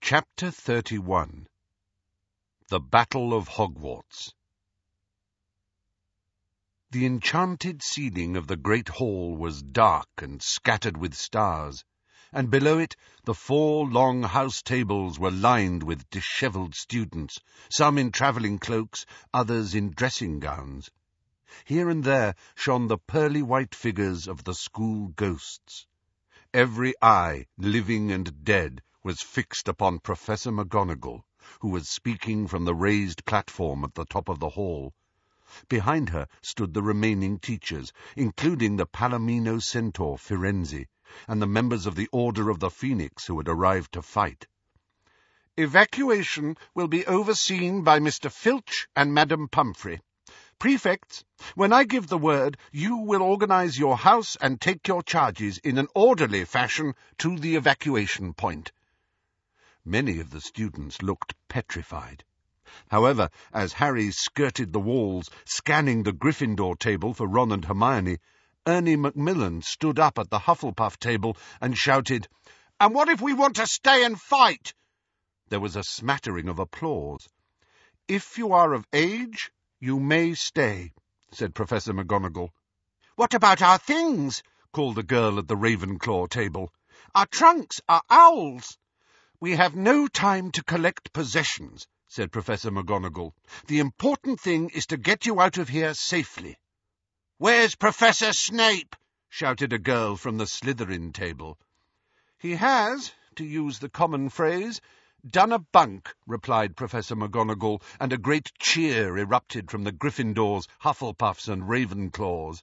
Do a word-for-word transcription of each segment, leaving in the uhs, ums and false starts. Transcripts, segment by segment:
Chapter thirty-one. The Battle of Hogwarts. The enchanted ceiling of the great hall was dark and scattered with stars, and below it the four long house tables were lined with dishevelled students, some in travelling cloaks, others in dressing gowns. Here and there shone the pearly-white figures of the school ghosts. Every eye, living and dead, was fixed upon Professor McGonagall, who was speaking from the raised platform at the top of the hall. Behind her stood the remaining teachers, including the Palomino centaur Firenze, and the members of the Order of the Phoenix who had arrived to fight. "Evacuation will be overseen by Mister Filch and Madam Pumphrey. Prefects, when I give the word, you will organize your house and take your charges in an orderly fashion to the evacuation point." Many of the students looked petrified. However, as Harry skirted the walls, scanning the Gryffindor table for Ron and Hermione, Ernie Macmillan stood up at the Hufflepuff table and shouted, "And what if we want to stay and fight?" There was a smattering of applause. "If you are of age, you may stay," said Professor McGonagall. "What about our things?" called the girl at the Ravenclaw table. "Our trunks, our owls." "We have no time to collect possessions," said Professor McGonagall. "The important thing is to get you out of here safely." "Where's Professor Snape?" shouted a girl from the Slytherin table. "He has, to use the common phrase, done a bunk," replied Professor McGonagall, and a great cheer erupted from the Gryffindors, Hufflepuffs, and Ravenclaws.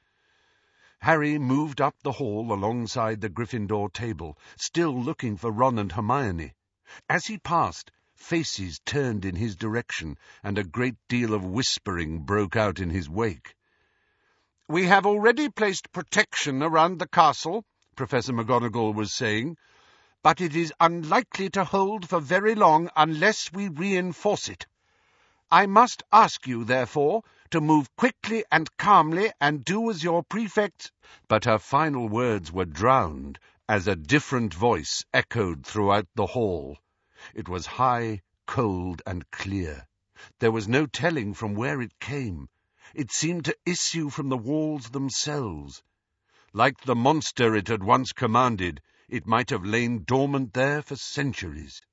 Harry moved up the hall alongside the Gryffindor table, still looking for Ron and Hermione. As he passed, faces turned in his direction, and a great deal of whispering broke out in his wake. "We have already placed protection around the castle," Professor McGonagall was saying, "but it is unlikely to hold for very long unless we reinforce it. I must ask you, therefore, to move quickly and calmly and do as your prefects—" But her final words were drowned as a different voice echoed throughout the hall. It was high, cold, and clear. There was no telling from where it came. It seemed to issue from the walls themselves. Like the monster it had once commanded, it might have lain dormant there for centuries.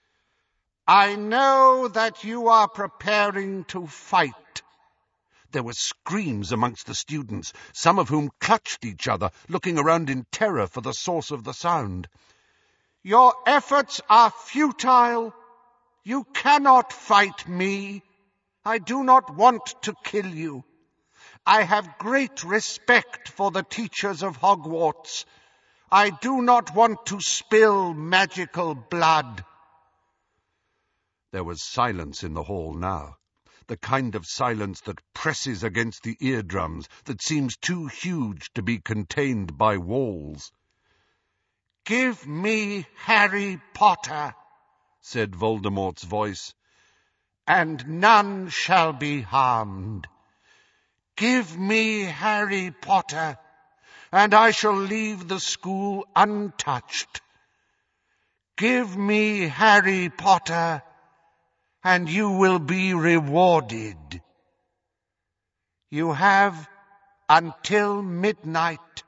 "I know that you are preparing to fight." There were screams amongst the students, some of whom clutched each other, looking around in terror for the source of the sound. "Your efforts are futile. You cannot fight me. I do not want to kill you. I have great respect for the teachers of Hogwarts. I do not want to spill magical blood." There was silence in the hall now, the kind of silence that presses against the eardrums, that seems too huge to be contained by walls. "Give me Harry Potter," said Voldemort's voice, "and none shall be harmed. Give me Harry Potter, and I shall leave the school untouched. Give me Harry Potter, and you will be rewarded. You have until midnight."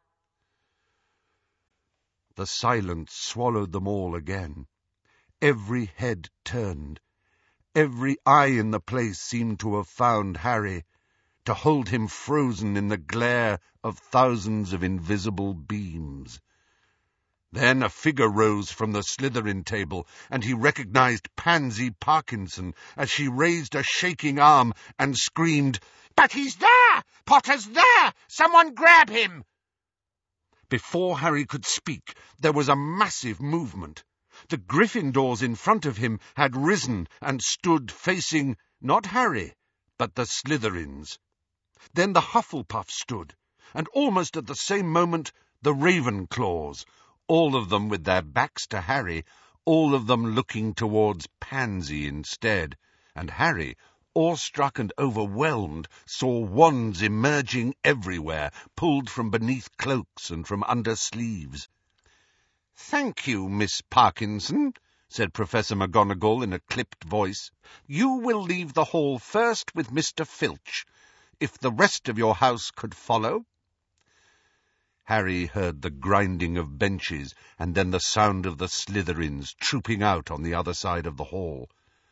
The silence swallowed them all again. Every head turned. Every eye in the place seemed to have found Harry, to hold him frozen in the glare of thousands of invisible beams. Then a figure rose from the Slytherin table, and he recognized Pansy Parkinson as she raised a shaking arm and screamed, "But he's there! Potter's there! Someone grab him!" Before Harry could speak, there was a massive movement. The Gryffindors in front of him had risen and stood facing not Harry, but the Slytherins. Then the Hufflepuffs stood, and almost at the same moment the Ravenclaws, all of them with their backs to Harry, all of them looking towards Pansy instead, and Harry, awestruck and overwhelmed, saw wands emerging everywhere, pulled from beneath cloaks and from under sleeves. "Thank you, Miss Parkinson," said Professor McGonagall in a clipped voice. "You will leave the hall first with Mister Filch, if the rest of your house could follow." Harry heard the grinding of benches and then the sound of the Slytherins trooping out on the other side of the hall.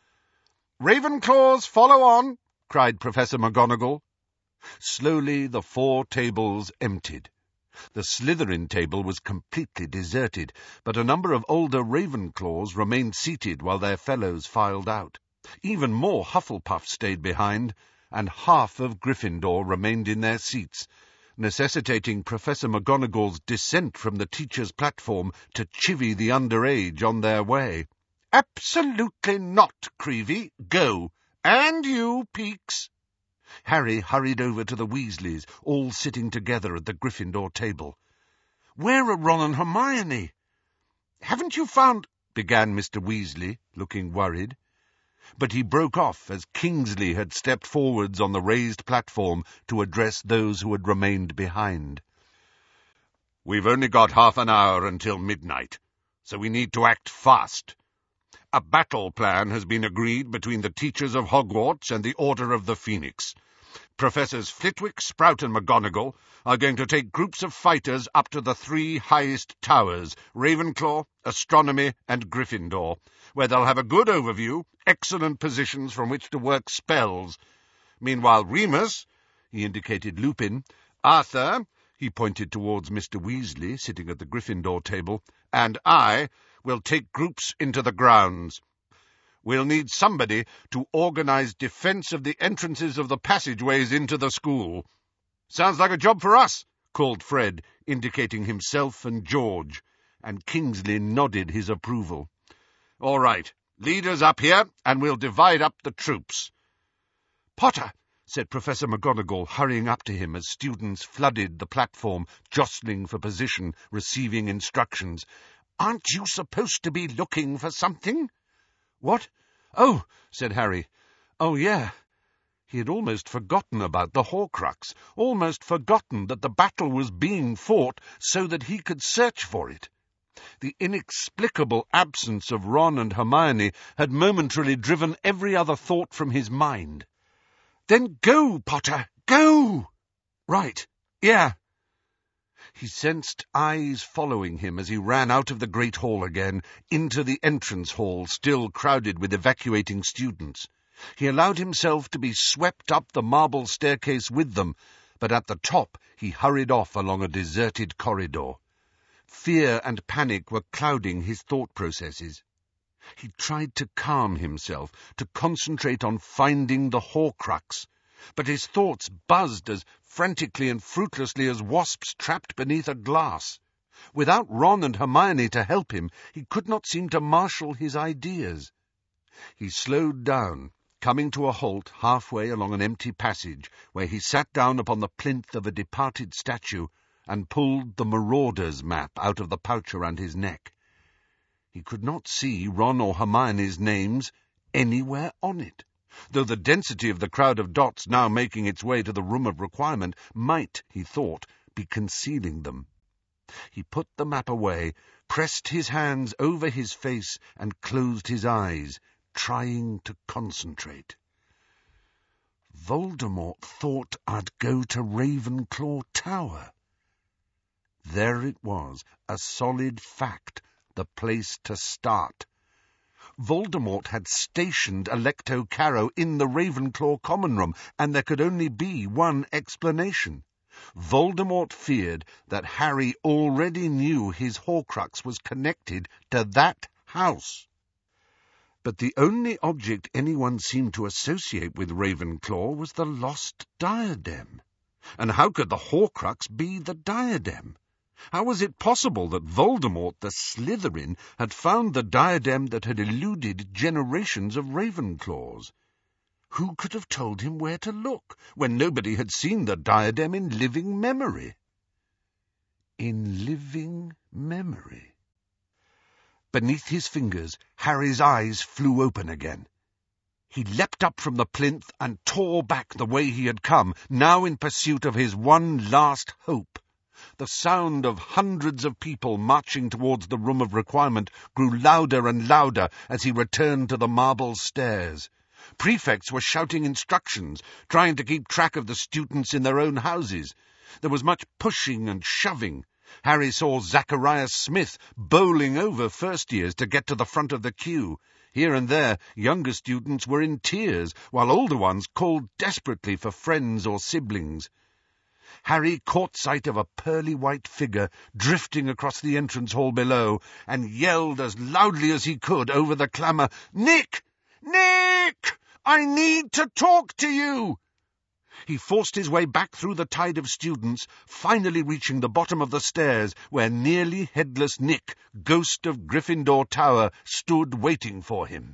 "Ravenclaws, follow on!" cried Professor McGonagall. Slowly the four tables emptied. The Slytherin table was completely deserted, but a number of older Ravenclaws remained seated while their fellows filed out. Even more Hufflepuff stayed behind, and half of Gryffindor remained in their seats, necessitating Professor McGonagall's descent from the teacher's platform to chivvy the underage on their way. "Absolutely not, Creevy. Go. And you, Peakes." Harry hurried over to the Weasleys, all sitting together at the Gryffindor table. "Where are Ron and Hermione?" "Haven't you found—" began Mister Weasley, looking worried. But he broke off as Kingsley had stepped forwards on the raised platform to address those who had remained behind. "We've only got half an hour until midnight, so we need to act fast. A battle plan has been agreed between the teachers of Hogwarts and the Order of the Phoenix. Professors Flitwick, Sprout and McGonagall are going to take groups of fighters up to the three highest towers, Ravenclaw, Astronomy and Gryffindor, where they'll have a good overview, excellent positions from which to work spells. Meanwhile, Remus," he indicated Lupin, "Arthur," he pointed towards Mister Weasley, sitting at the Gryffindor table, "and I will take groups into the grounds. We'll need somebody to organize defense of the entrances of the passageways into the school." "Sounds like a job for us," called Fred, indicating himself and George, and Kingsley nodded his approval. "All right, leaders up here, and we'll divide up the troops." "Potter," said Professor McGonagall, hurrying up to him as students flooded the platform, jostling for position, receiving instructions, "aren't you supposed to be looking for something?" "What? Oh," said Harry. "Oh, yeah." He had almost forgotten about the Horcrux, almost forgotten that the battle was being fought so that he could search for it. The inexplicable absence of Ron and Hermione had momentarily driven every other thought from his mind. "Then go, Potter, go!" "Right, yeah." He sensed eyes following him as he ran out of the Great Hall again, into the entrance hall, still crowded with evacuating students. He allowed himself to be swept up the marble staircase with them, but at the top he hurried off along a deserted corridor. Fear and panic were clouding his thought processes. He tried to calm himself, to concentrate on finding the Horcrux, but his thoughts buzzed as frantically and fruitlessly as wasps trapped beneath a glass. Without Ron and Hermione to help him, he could not seem to marshal his ideas. He slowed down, coming to a halt halfway along an empty passage, where he sat down upon the plinth of a departed statue and pulled the Marauders map out of the pouch around his neck. He could not see Ron or Hermione's names anywhere on it, though the density of the crowd of dots now making its way to the room of requirement might, he thought, be concealing them. He put the map away, pressed his hands over his face, and closed his eyes, trying to concentrate. Voldemort thought I'd go to Ravenclaw Tower. There it was, a solid fact, the place to start. Voldemort had stationed Alecto Carrow in the Ravenclaw common room, and there could only be one explanation. Voldemort feared that Harry already knew his Horcrux was connected to that house. But the only object anyone seemed to associate with Ravenclaw was the lost diadem. And how could the Horcrux be the diadem? How was it possible that Voldemort, the Slytherin, had found the diadem that had eluded generations of Ravenclaws? Who could have told him where to look, when nobody had seen the diadem in living memory? In living memory. Beneath his fingers, Harry's eyes flew open again. He leapt up from the plinth and tore back the way he had come, now in pursuit of his one last hope. The sound of hundreds of people marching towards the room of requirement grew louder and louder as he returned to the marble stairs. Prefects were shouting instructions, trying to keep track of the students in their own houses. There was much pushing and shoving. Harry saw Zacharias Smith bowling over first years to get to the front of the queue. Here and there, younger students were in tears, while older ones called desperately for friends or siblings. Harry caught sight of a pearly white figure drifting across the entrance hall below, and yelled as loudly as he could over the clamour, "Nick! Nick! I need to talk to you!" He forced his way back through the tide of students, finally reaching the bottom of the stairs, where nearly headless Nick, ghost of Gryffindor Tower, stood waiting for him.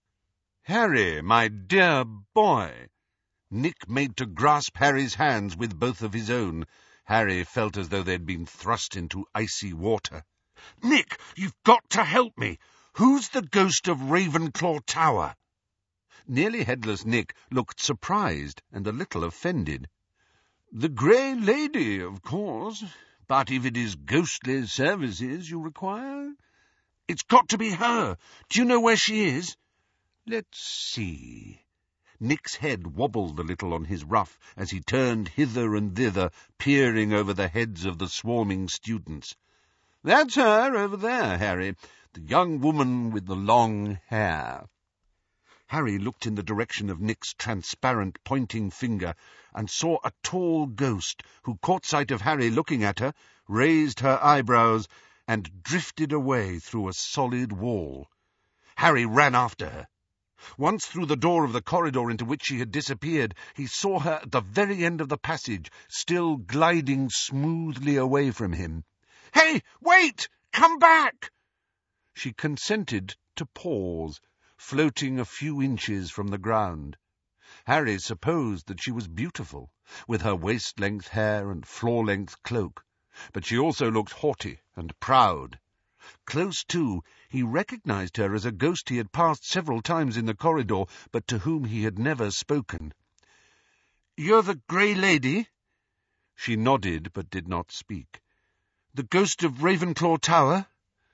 "Harry, my dear boy!" Nick made to grasp Harry's hands with both of his own. Harry felt as though they'd been thrust into icy water. "Nick, you've got to help me! Who's the ghost of Ravenclaw Tower?" Nearly headless Nick looked surprised and a little offended. "The Grey Lady, of course. But if it is ghostly services you require—" "It's got to be her. Do you know where she is?" "Let's see." Nick's head wobbled a little on his ruff as he turned hither and thither, peering over the heads of the swarming students. "That's her over there, Harry, the young woman with the long hair." Harry looked in the direction of Nick's transparent pointing finger and saw a tall ghost who caught sight of Harry looking at her, raised her eyebrows, and drifted away through a solid wall. Harry ran after her. Once through the door of the corridor into which she had disappeared, he saw her at the very end of the passage, still gliding smoothly away from him. "Hey, wait! Come back!" She consented to pause, floating a few inches from the ground. Harry supposed that she was beautiful, with her waist-length hair and floor-length cloak, but she also looked haughty and proud. Close to, he recognized her as a ghost he had passed several times in the corridor, but to whom he had never spoken. "You're the Grey Lady?" She nodded, but did not speak. "The ghost of Ravenclaw Tower?"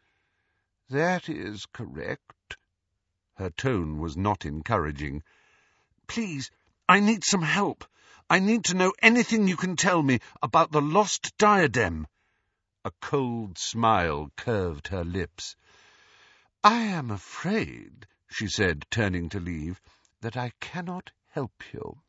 "That is correct." Her tone was not encouraging. "Please, I need some help. I need to know anything you can tell me about the lost diadem." A cold smile curved her lips. "I am afraid," she said, turning to leave, "that I cannot help you."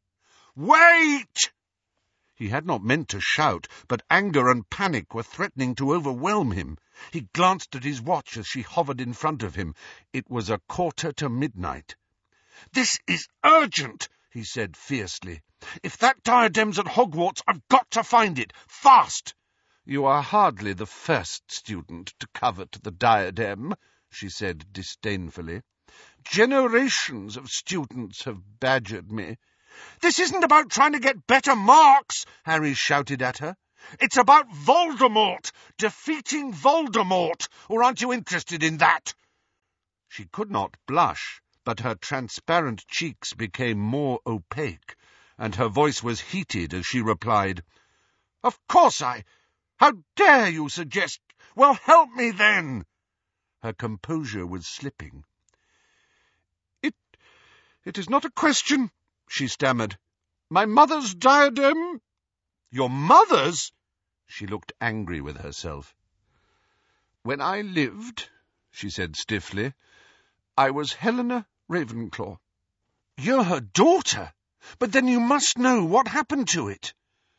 "Wait!" He had not meant to shout, but anger and panic were threatening to overwhelm him. He glanced at his watch as she hovered in front of him. It was a quarter to midnight. "This is urgent," he said fiercely. "If that diadem's at Hogwarts, I've got to find it, fast." "You are hardly the first student to covet the diadem," she said disdainfully. "Generations of students have badgered me." "This isn't about trying to get better marks," Harry shouted at her. "It's about Voldemort, defeating Voldemort, or aren't you interested in that?" She could not blush, but her transparent cheeks became more opaque, and her voice was heated as she replied, "Of course I... How dare you suggest... Well, help me then!" Her composure was slipping. It... it is not a question," she stammered. "My mother's diadem—" "Your mother's?" She looked angry with herself. "When I lived," she said stiffly, "I was Helena Ravenclaw." "You're her daughter? But then you must know what happened to it."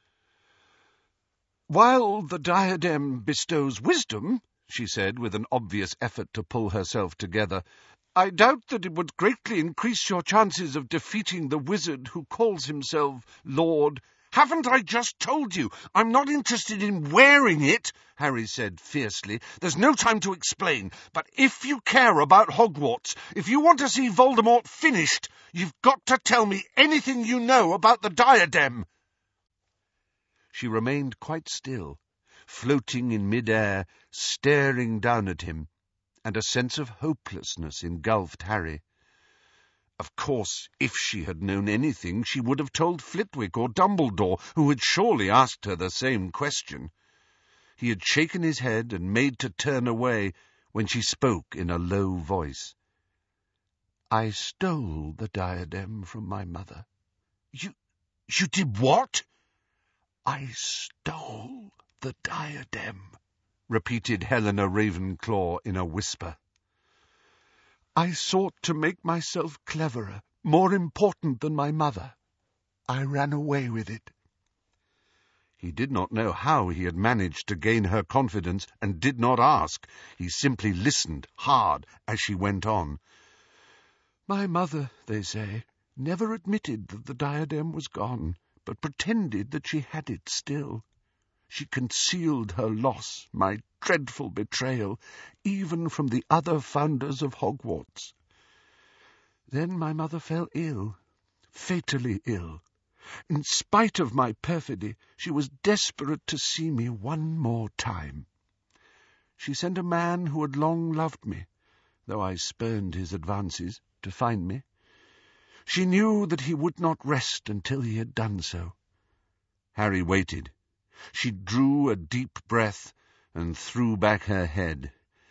"While the diadem bestows wisdom," she said, with an obvious effort to pull herself together, "I doubt that it would greatly increase your chances of defeating the wizard who calls himself Lord—" "Haven't I just told you I'm not interested in wearing it?" Harry said fiercely. "There's no time to explain, but if you care about Hogwarts, if you want to see Voldemort finished, you've got to tell me anything you know about the diadem." She remained quite still, floating in mid-air, staring down at him, and a sense of hopelessness engulfed Harry. Of course, if she had known anything, she would have told Flitwick or Dumbledore, who had surely asked her the same question. He had shaken his head and made to turn away when she spoke in a low voice. "I stole the diadem from my mother." You... you did what?" "I stole the diadem," repeated Helena Ravenclaw in a whisper. "I sought to make myself cleverer, more important than my mother. I ran away with it." He did not know how he had managed to gain her confidence, and did not ask. He simply listened hard as she went on. "My mother, they say, never admitted that the diadem was gone, but pretended that she had it still. She concealed her loss, my dreadful betrayal, even from the other founders of Hogwarts. Then my mother fell ill, fatally ill. In spite of my perfidy, she was desperate to see me one more time. She sent a man who had long loved me, though I spurned his advances, to find me. She knew that he would not rest until he had done so." Harry waited. She drew a deep breath and threw back her head.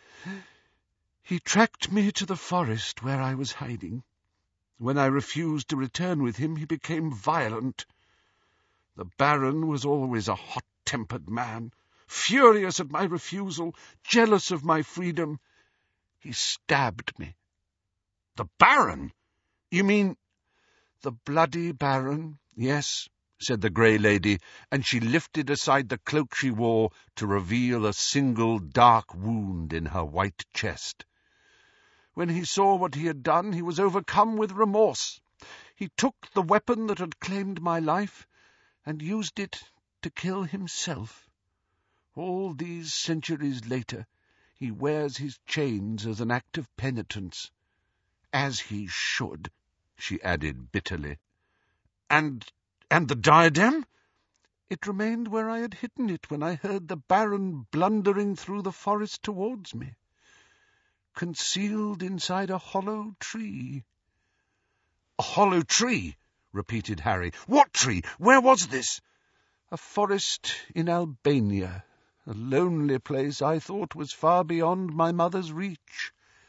"He tracked me to the forest where I was hiding. When I refused to return with him, he became violent. The Baron was always a hot-tempered man, furious at my refusal, jealous of my freedom. He stabbed me." "The Baron? You mean—" "The bloody Baron, yes," said the Grey Lady, and she lifted aside the cloak she wore to reveal a single dark wound in her white chest. "When he saw what he had done, he was overcome with remorse. He took the weapon that had claimed my life and used it to kill himself. All these centuries later, he wears his chains as an act of penitence. As he should," she added bitterly. And and the diadem?" "It remained where I had hidden it when I heard the Baron blundering through the forest towards me. Concealed inside a hollow tree." "A hollow tree?" repeated Harry. "What tree? Where was this?" "A forest in Albania, a lonely place I thought was far beyond my mother's reach."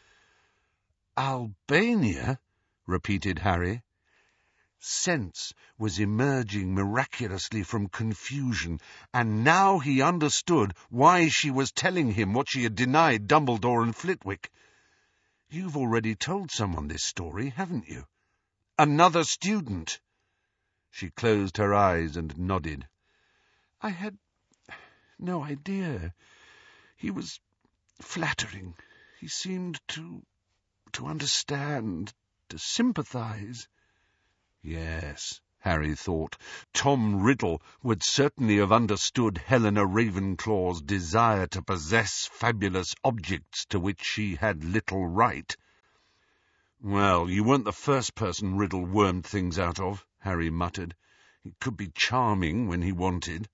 "Albania?" repeated Harry. Sense was emerging miraculously from confusion, and now he understood why she was telling him what she had denied Dumbledore and Flitwick. "You've already told someone this story, haven't you?" "Another student." She closed her eyes and nodded. "I had no idea. He was flattering. He seemed to... to understand, to sympathize." Yes, Harry thought, Tom Riddle would certainly have understood Helena Ravenclaw's desire to possess fabulous objects to which she had little right. "Well, you weren't the first person Riddle wormed things out of," Harry muttered. "He could be charming when he wanted."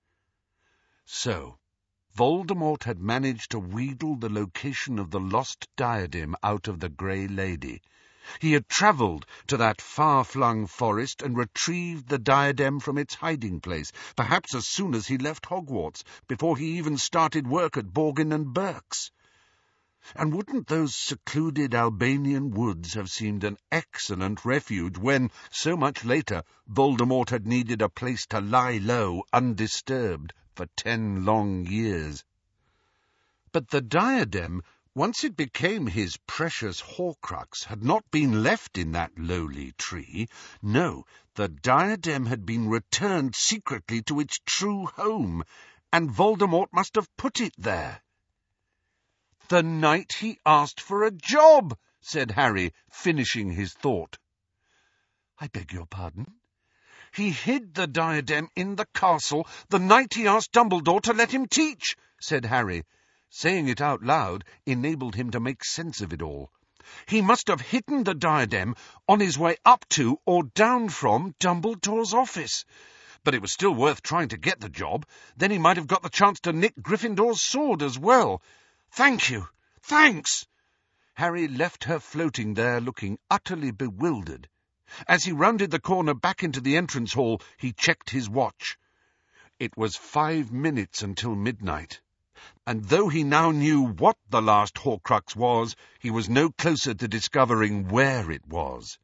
So, Voldemort had managed to wheedle the location of the lost diadem out of the Grey Lady. He had travelled to that far-flung forest and retrieved the diadem from its hiding-place, perhaps as soon as he left Hogwarts, before he even started work at Borgin and Burke's. And wouldn't those secluded Albanian woods have seemed an excellent refuge when, so much later, Voldemort had needed a place to lie low, undisturbed, for ten long years? But the diadem, once it became his precious Horcrux, had not been left in that lowly tree. No, the diadem had been returned secretly to its true home, and Voldemort must have put it there. "The night he asked for a job," said Harry, finishing his thought. "I beg your pardon?" "He hid the diadem in the castle the night he asked Dumbledore to let him teach," said Harry. Saying it out loud enabled him to make sense of it all. "He must have hidden the diadem on his way up to or down from Dumbledore's office. But it was still worth trying to get the job. Then he might have got the chance to nick Gryffindor's sword as well. Thank you. Thanks." Harry left her floating there, looking utterly bewildered. As he rounded the corner back into the entrance hall, he checked his watch. It was five minutes until midnight, and though he now knew what the last Horcrux was, he was no closer to discovering where it was.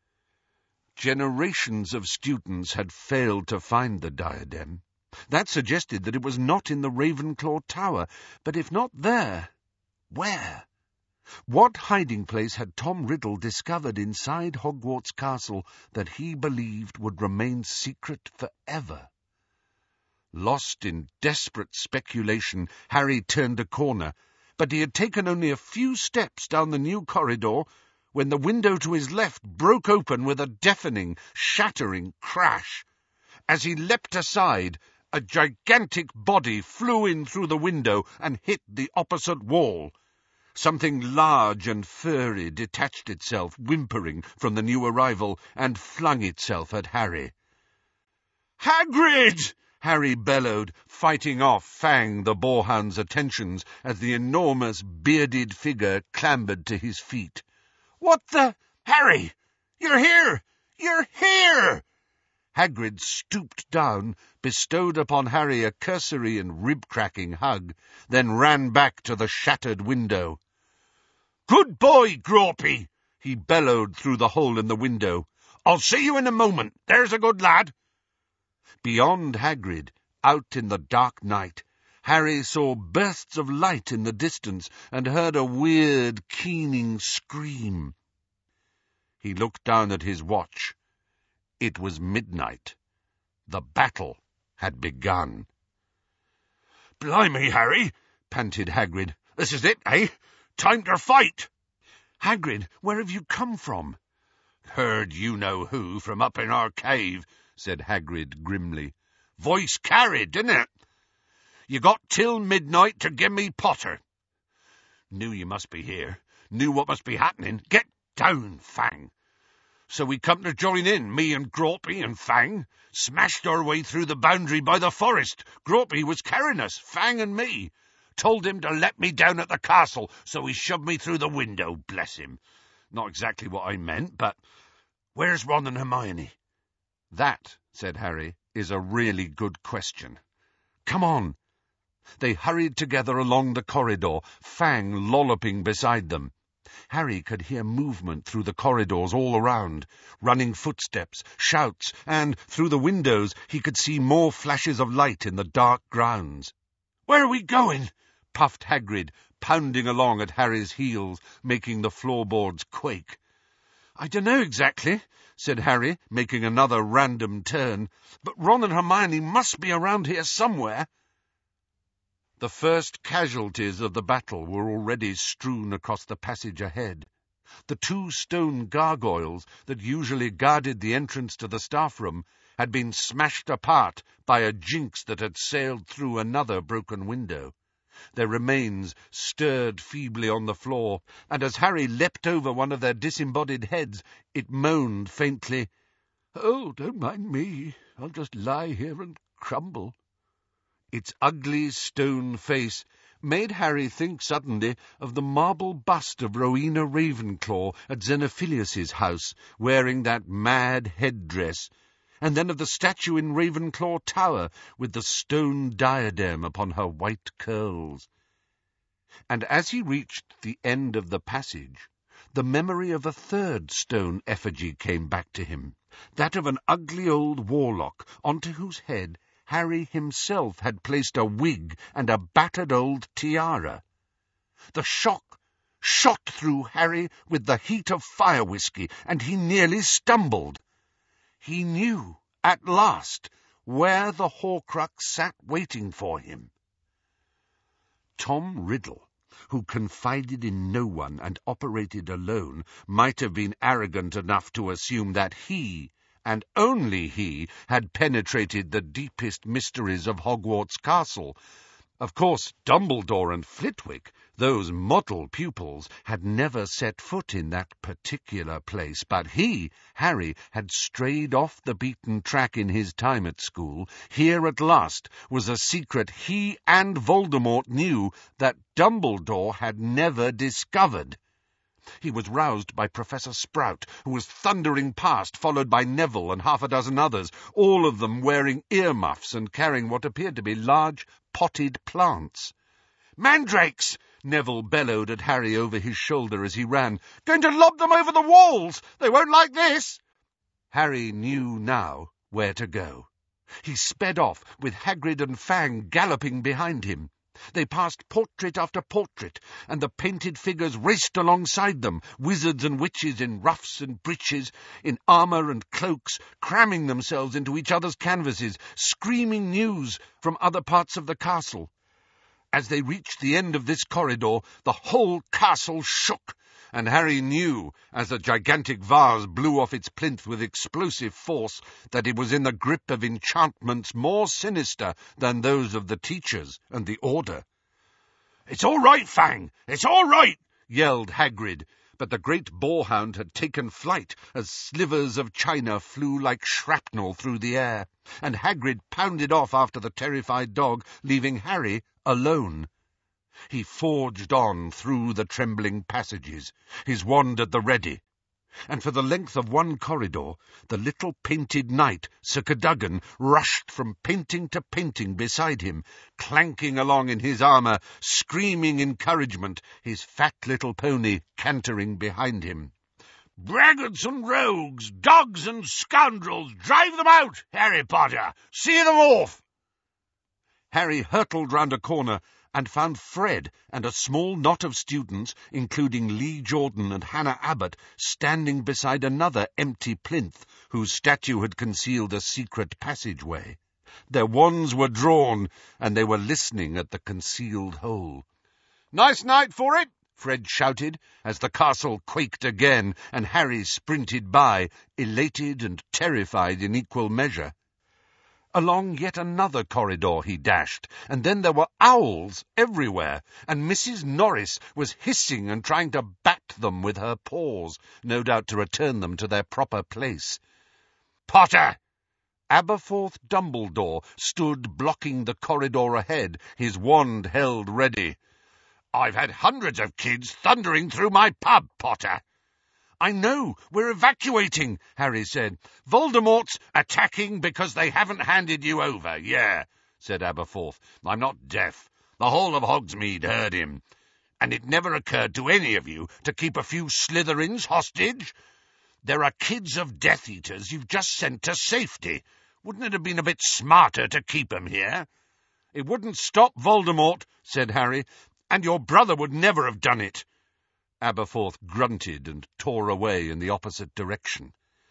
Generations of students had failed to find the diadem. That suggested that it was not in the Ravenclaw Tower, but if not there, where? What hiding place had Tom Riddle discovered inside Hogwarts Castle that he believed would remain secret forever? Lost in desperate speculation, Harry turned a corner, but he had taken only a few steps down the new corridor when the window to his left broke open with a deafening, shattering crash. As he leapt aside, a gigantic body flew in through the window and hit the opposite wall. Something large and furry detached itself, whimpering, from the new arrival, and flung itself at Harry. "Hagrid!" Harry bellowed, fighting off Fang the boarhound's attentions as the enormous bearded figure clambered to his feet. "What the— Harry! You're here! You're here!" Hagrid stooped down, bestowed upon Harry a cursory and rib-cracking hug, then ran back to the shattered window. "Good boy, Grawpy!" he bellowed through the hole in the window. "I'll see you in a moment, there's a good lad." Beyond Hagrid, out in the dark night, Harry saw bursts of light in the distance and heard a weird, keening scream. He looked down at his watch. It was midnight. The battle had begun. "Blimey, Harry," panted Hagrid. "This is it, eh? Time to fight!" "Hagrid, where have you come from?" "Heard you-know-who from up in our cave," said Hagrid grimly. "Voice carried, didn't it? You got till midnight to give me Potter. Knew you must be here. Knew what must be happening. Get down, Fang." So we come to join in, me and Grawpy and Fang. Smashed our way through the boundary by the forest. Grawpy was carrying us, Fang and me. Told him to let me down at the castle, so he shoved me through the window, bless him. Not exactly what I meant, but where's Ron and Hermione?" "That," said Harry, "is a really good question. Come on." They hurried together along the corridor, Fang lolloping beside them. Harry could hear movement through the corridors all around, running footsteps, shouts, and, through the windows, he could see more flashes of light in the dark grounds. "Where are we going?" puffed Hagrid, pounding along at Harry's heels, making the floorboards quake. "I dunno exactly," said Harry, making another random turn, "but Ron and Hermione must be around here somewhere." The first casualties of the battle were already strewn across the passage ahead. The two stone gargoyles that usually guarded the entrance to the staff room had been smashed apart by a jinx that had sailed through another broken window. Their remains stirred feebly on the floor, and as Harry leapt over one of their disembodied heads, it moaned faintly, "Oh, don't mind me. I'll just lie here and crumble." Its ugly stone face made Harry think suddenly of the marble bust of Rowena Ravenclaw at Xenophilius's house, wearing that mad headdress, and then of the statue in Ravenclaw Tower with the stone diadem upon her white curls. And as he reached the end of the passage, the memory of a third stone effigy came back to him, that of an ugly old warlock onto whose head Harry himself had placed a wig and a battered old tiara. The shock shot through Harry with the heat of fire-whiskey, and he nearly stumbled. He knew, at last, where the Horcrux sat waiting for him. Tom Riddle, who confided in no one and operated alone, might have been arrogant enough to assume that he, and only he, had penetrated the deepest mysteries of Hogwarts Castle. Of course, Dumbledore and Flitwick, those model pupils, had never set foot in that particular place, but he, Harry, had strayed off the beaten track in his time at school. Here at last was a secret he and Voldemort knew that Dumbledore had never discovered. he was roused by Professor Sprout, who was thundering past, followed by Neville and half a dozen others, all of them wearing earmuffs and carrying what appeared to be large potted plants. "Mandrakes!" Neville bellowed at Harry over his shoulder as he ran. "Going to lob them over the walls! They won't like this!" Harry knew now where to go. He sped off, with Hagrid and Fang galloping behind him. They passed portrait after portrait, and the painted figures raced alongside them, wizards and witches in ruffs and breeches, in armour and cloaks, cramming themselves into each other's canvases, screaming news from other parts of the castle. As they reached the end of this corridor, the whole castle shook, and Harry knew, as the gigantic vase blew off its plinth with explosive force, that it was in the grip of enchantments more sinister than those of the teachers and the Order. "It's all right, Fang! It's all right!" yelled Hagrid, but the great boarhound had taken flight as slivers of china flew like shrapnel through the air, and Hagrid pounded off after the terrified dog, leaving Harry alone. He forged on through the trembling passages, his wand at the ready, and for the length of one corridor, the little painted knight, Sir Cadogan, rushed from painting to painting beside him, clanking along in his armour, screaming encouragement, his fat little pony cantering behind him. "Braggarts and rogues, dogs and scoundrels, drive them out, Harry Potter! See them off!" Harry hurtled round a corner and found Fred and a small knot of students, including Lee Jordan and Hannah Abbott, standing beside another empty plinth, whose statue had concealed a secret passageway. Their wands were drawn, and they were listening at the concealed hole. "Nice night for it!" Fred shouted, as the castle quaked again, and Harry sprinted by, elated and terrified in equal measure. Along yet another corridor he dashed, and then there were owls everywhere, and Missus Norris was hissing and trying to bat them with her paws, no doubt to return them to their proper place. "Potter!" Aberforth Dumbledore stood blocking the corridor ahead, his wand held ready. "I've had hundreds of kids thundering through my pub, Potter." "I know, we're evacuating," Harry said. "Voldemort's attacking because they haven't handed you over." "Yeah," said Aberforth. "I'm not deaf. The whole of Hogsmeade heard him. And it never occurred to any of you to keep a few Slytherins hostage? There are kids of Death Eaters you've just sent to safety. Wouldn't it have been a bit smarter to keep 'em here?" "It wouldn't stop Voldemort," said Harry, "and your brother would never have done it." Aberforth grunted and tore away in the opposite direction.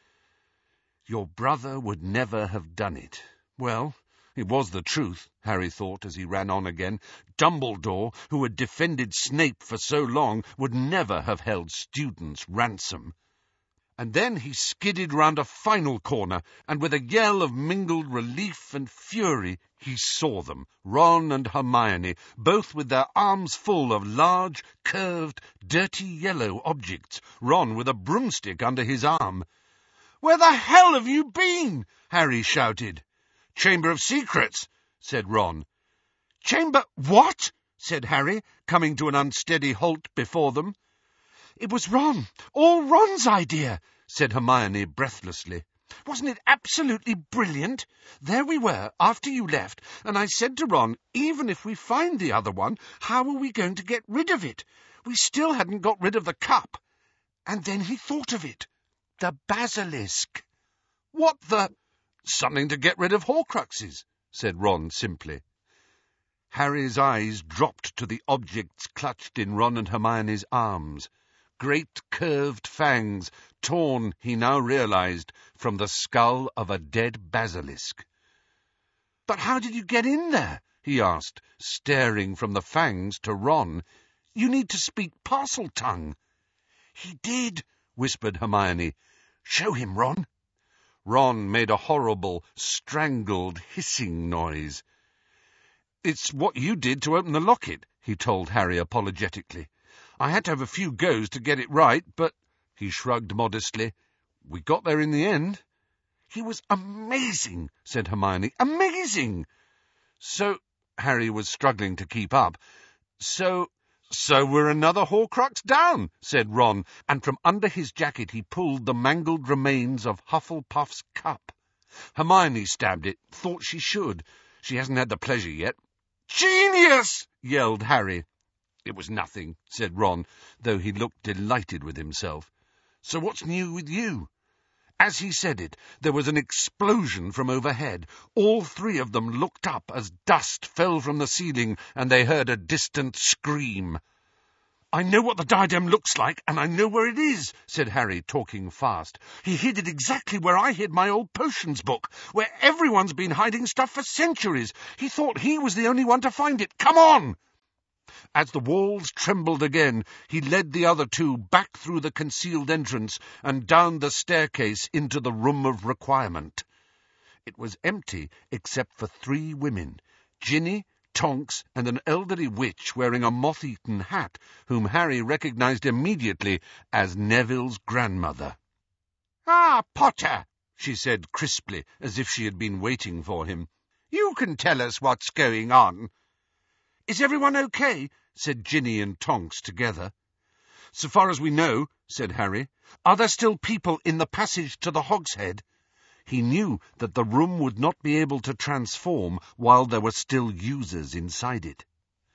Your brother would never have done it. Well, it was the truth, Harry thought as he ran on again. Dumbledore, who had defended Snape for so long, would never have held students ransom. And then he skidded round a final corner, and with a yell of mingled relief and fury, he saw them, Ron and Hermione, both with their arms full of large, curved, dirty yellow objects, Ron with a broomstick under his arm. "Where the hell have you been?" Harry shouted. "Chamber of Secrets," said Ron. "Chamber what?" said Harry, coming to an unsteady halt before them. "It was Ron, all Ron's idea," said Hermione breathlessly. "Wasn't it absolutely brilliant? There we were, after you left, and I said to Ron, even if we find the other one, how are we going to get rid of it? We still hadn't got rid of the cup. And then he thought of it. The basilisk." "What the—" "Something to get rid of Horcruxes," said Ron simply. Harry's eyes dropped to the objects clutched in Ron and Hermione's arms. Great curved fangs, torn, he now realized, from the skull of a dead basilisk. "But how did you get in there?" he asked, staring from the fangs to Ron. "You need to speak Parseltongue." "He did," whispered Hermione. "Show him, Ron." Ron made a horrible, strangled, hissing noise. "It's what you did to open the locket," he told Harry apologetically. "I had to have a few goes to get it right, but—" he shrugged modestly. "We got there in the end." "He was amazing," said Hermione. "Amazing!" So, Harry was struggling to keep up. "So, "So we're another Horcrux down," said Ron, and from under his jacket he pulled the mangled remains of Hufflepuff's cup. Hermione stabbed it, thought she should. She hasn't had the pleasure yet. "Genius!" yelled Harry. "It was nothing," said Ron, though he looked delighted with himself. "So what's new with you?" As he said it, there was an explosion from overhead. All three of them looked up as dust fell from the ceiling, and they heard a distant scream. "I know what the diadem looks like, and I know where it is," said Harry, talking fast. "He hid it exactly where I hid my old potions book, where everyone's been hiding stuff for centuries. He thought he was the only one to find it. Come on!" As the walls trembled again, he led the other two back through the concealed entrance and down the staircase into the room of requirement. It was empty except for three women, Ginny, Tonks, and an elderly witch wearing a moth-eaten hat, whom Harry recognized immediately as Neville's grandmother. "Ah, Potter," she said crisply, as if she had been waiting for him. "You can tell us what's going on." "Is everyone okay?" said Ginny and Tonks together. "So far as we know," said Harry. "Are there still people in the passage to the Hogshead?" He knew that the room would not be able to transform while there were still users inside it.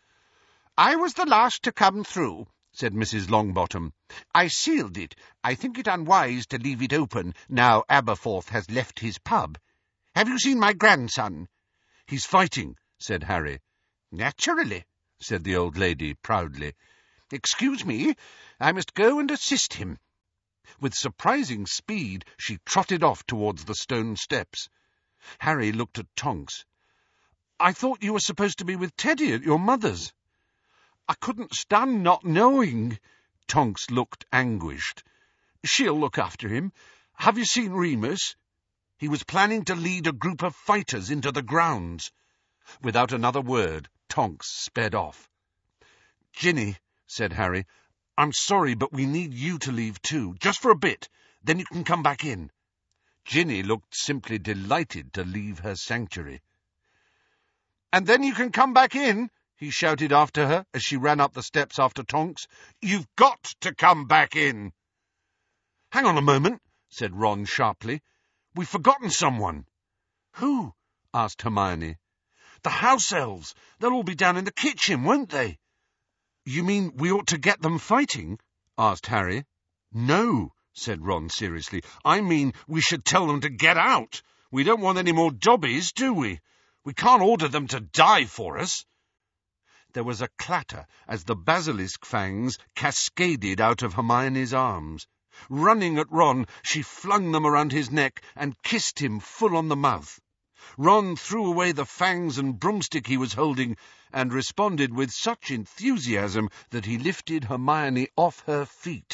"I was the last to come through," said Missus Longbottom. "I sealed it. I think it unwise to leave it open now Aberforth has left his pub. Have you seen my grandson?" "He's fighting," said Harry. "Naturally," said the old lady proudly. "Excuse me, I must go and assist him." With surprising speed she trotted off towards the stone steps. Harry looked at Tonks. "I thought you were supposed to be with Teddy at your mother's." "I couldn't stand not knowing." Tonks looked anguished. "She'll look after him. Have you seen Remus?" He was planning to lead a group of fighters into the grounds. Without another word, Tonks sped off. "Ginny," said Harry, "I'm sorry, but we need you to leave too, just for a bit. Then you can come back in." Ginny looked simply delighted to leave her sanctuary. "And then you can come back in," he shouted after her as she ran up the steps after Tonks. "You've got to come back in." "Hang on a moment," said Ron sharply. "We've forgotten someone." "Who?" asked Hermione. "The house elves. They'll all be down in the kitchen, won't they?" "You mean we ought to get them fighting?" asked Harry. "No," said Ron seriously. "I mean we should tell them to get out. We don't want any more dobbies, do we? We can't order them to die for us." There was a clatter as the basilisk fangs cascaded out of Hermione's arms. Running at Ron, she flung them around his neck and kissed him full on the mouth. Ron threw away the fangs and broomstick he was holding and responded with such enthusiasm that he lifted Hermione off her feet.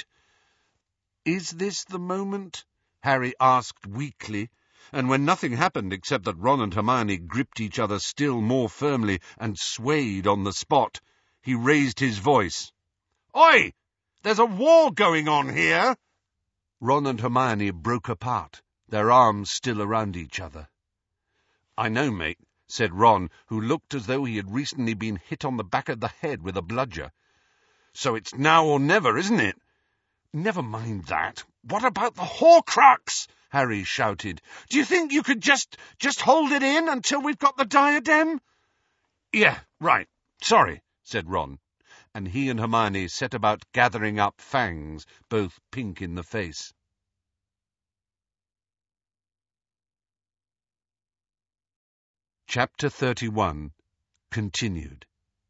"Is this the moment?" Harry asked weakly, and when nothing happened except that Ron and Hermione gripped each other still more firmly and swayed on the spot, he raised his voice. "Oi! There's a war going on here!" Ron and Hermione broke apart, their arms still around each other. "I know, mate," said Ron, who looked as though he had recently been hit on the back of the head with a bludger. "So it's now or never, isn't it?" "Never mind that. What about the Horcrux?" Harry shouted. "Do you think you could just, just hold it in until we've got the diadem?" "Yeah, right. Sorry," said Ron, and he and Hermione set about gathering up fangs, both pink in the face. Chapter thirty-one. Continued.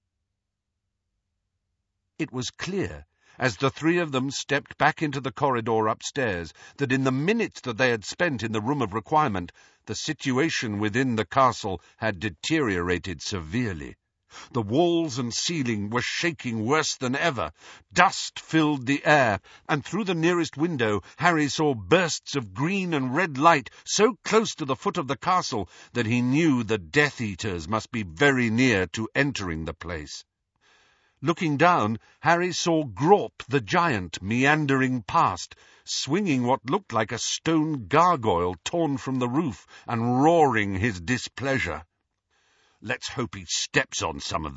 It was clear, as the three of them stepped back into the corridor upstairs, that in the minutes that they had spent in the room of requirement, the situation within the castle had deteriorated severely. The walls and ceiling were shaking worse than ever. Dust filled the air, and through the nearest window Harry saw bursts of green and red light so close to the foot of the castle that he knew the Death Eaters must be very near to entering the place. Looking down, Harry saw Grawp the giant meandering past, swinging what looked like a stone gargoyle torn from the roof and roaring his displeasure. "Let's hope he steps on some of them,"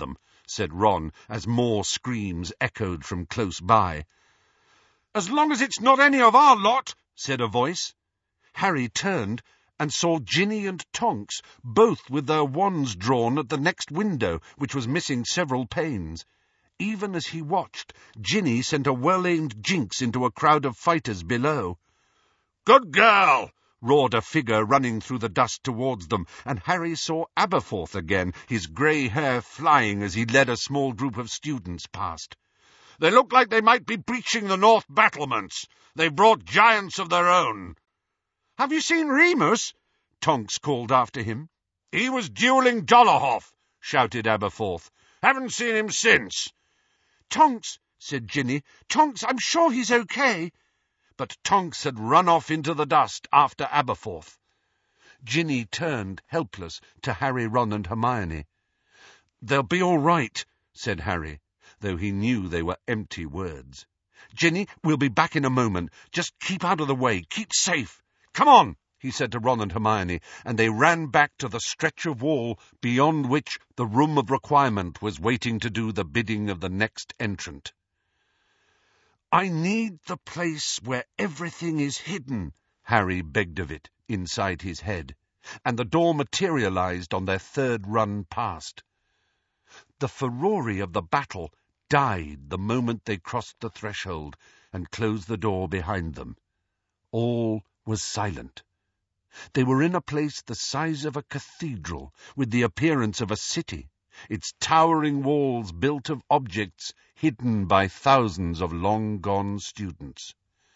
said Ron, as more screams echoed from close by. "As long as it's not any of our lot," said a voice. Harry turned and saw Ginny and Tonks, both with their wands drawn at the next window, which was missing several panes. Even as he watched, Ginny sent a well-aimed jinx into a crowd of fighters below. "Good girl!" roared a figure running through the dust towards them, and Harry saw Aberforth again, his grey hair flying as he led a small group of students past. "They look like they might be breaching the north battlements. They've brought giants of their own." "Have you seen Remus?" Tonks called after him. "He was duelling Dolohov," shouted Aberforth. "Haven't seen him since." "Tonks," said Ginny. "Tonks, I'm sure he's okay." But Tonks had run off into the dust after Aberforth. Ginny turned, helpless, to Harry, Ron and Hermione. "They'll be all right," said Harry, though he knew they were empty words. "Ginny, we'll be back in a moment. Just keep out of the way. Keep safe. Come on," he said to Ron and Hermione, and they ran back to the stretch of wall beyond which the Room of Requirement was waiting to do the bidding of the next entrant. "I need the place where everything is hidden," Harry begged of it inside his head, and the door materialized on their third run past. The furore of the battle died the moment they crossed the threshold and closed the door behind them. All was silent. They were in a place the size of a cathedral, with the appearance of a city, its towering walls built of objects hidden by thousands of long-gone students.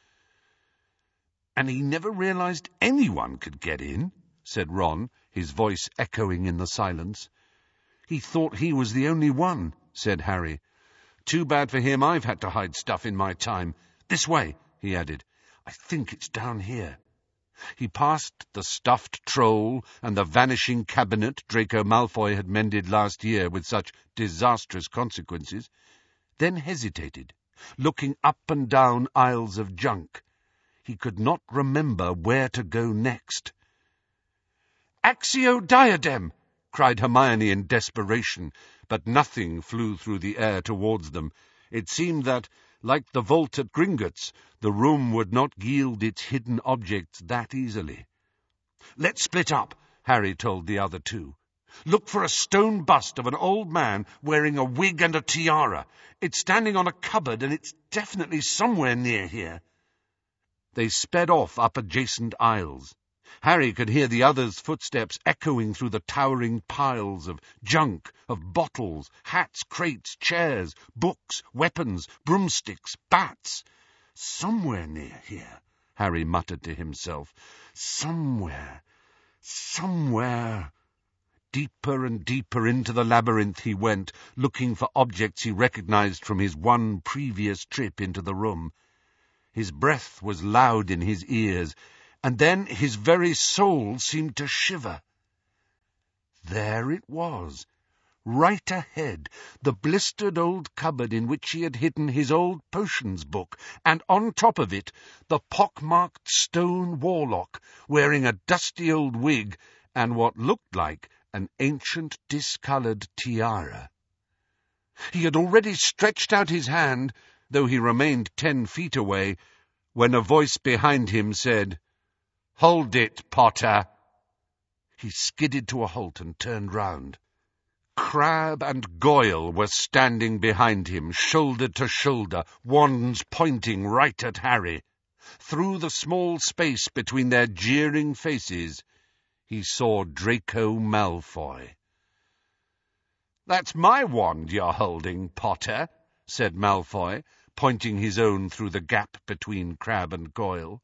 "And he never realized anyone could get in," said Ron, his voice echoing in the silence. "He thought he was the only one," said Harry. "Too bad for him I've had to hide stuff in my time. This way," he added. "I think it's down here." He passed the stuffed troll and the vanishing cabinet Draco Malfoy had mended last year with such disastrous consequences, then hesitated, looking up and down aisles of junk. He could not remember where to go next. "Accio Diadem!" cried Hermione in desperation, but nothing flew through the air towards them. It seemed that, like the vault at Gringotts, the room would not yield its hidden objects that easily. "Let's split up," Harry told the other two. "Look for a stone bust of an old man wearing a wig and a tiara. It's standing on a cupboard, and it's definitely somewhere near here." They sped off up adjacent aisles. Harry could hear the others' footsteps echoing through the towering piles of junk, of bottles, hats, crates, chairs, books, weapons, broomsticks, bats. "Somewhere near here," Harry muttered to himself. "Somewhere, somewhere." Deeper and deeper into the labyrinth he went, looking for objects he recognized from his one previous trip into the room. His breath was loud in his ears, and then his very soul seemed to shiver. There it was, right ahead, the blistered old cupboard in which he had hidden his old potions book, and on top of it the pock-marked stone warlock, wearing a dusty old wig and what looked like an ancient discoloured tiara. He had already stretched out his hand, though he remained ten feet away, when a voice behind him said, "Hold it, Potter." He skidded to a halt and turned round. Crabbe and Goyle were standing behind him, shoulder to shoulder, wands pointing right at Harry. Through the small space between their jeering faces, he saw Draco Malfoy. "That's my wand you're holding, Potter," said Malfoy, pointing his own through the gap between Crabbe and Goyle.